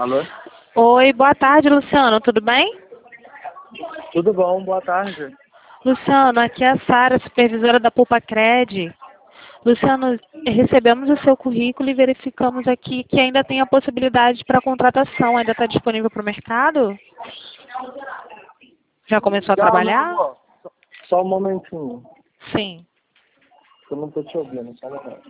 Alô? Oi, boa tarde, Luciano. Tudo bem? Tudo bom? Boa tarde. Luciano, aqui é a Sara, supervisora da Pulpacred. Luciano, recebemos o seu currículo e verificamos aqui que ainda tem a possibilidade para contratação. Ainda está disponível para o mercado? Já começou a Não, trabalhar? não. Só um momentinho. Sim. Eu não tô te ouvindo, só um momento.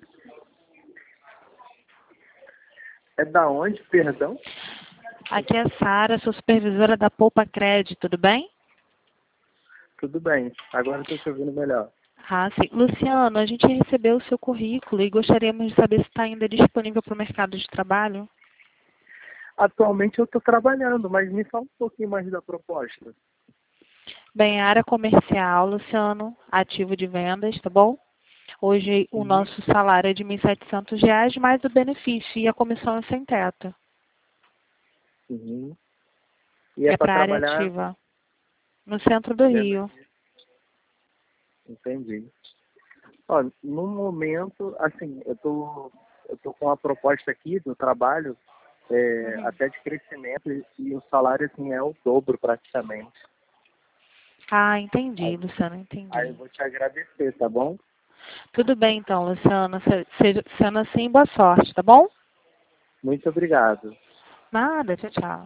É da onde, perdão? Aqui é a Sara, sou supervisora da Pulpacred. Tudo bem? Tudo bem. Agora eu tô te ouvindo melhor. Ah, sim. Luciano, a gente recebeu o seu currículo e gostaríamos de saber se está ainda disponível para o mercado de trabalho. Atualmente eu tô trabalhando, mas me fala um pouquinho mais da proposta. Bem, a área comercial, Luciano, ativo de vendas, tá bom? Hoje o Uhum. nosso salário é de R$ 1.700, mais o benefício e a comissão é sem teto. Uhum. E é É para para a área trabalhar ativa, no centro do vendas. Rio. Entendi. Ó, no momento, assim, eu tô com uma proposta aqui do trabalho, Uhum. até de crescimento, e o salário, assim, é o dobro praticamente. Ah, entendi, Aí, Luciano, aí eu entendi. vou te agradecer, tá bom? Tudo bem então, Luciano. Sendo assim, boa sorte, tá bom? Muito obrigado. Nada, tchau, tchau.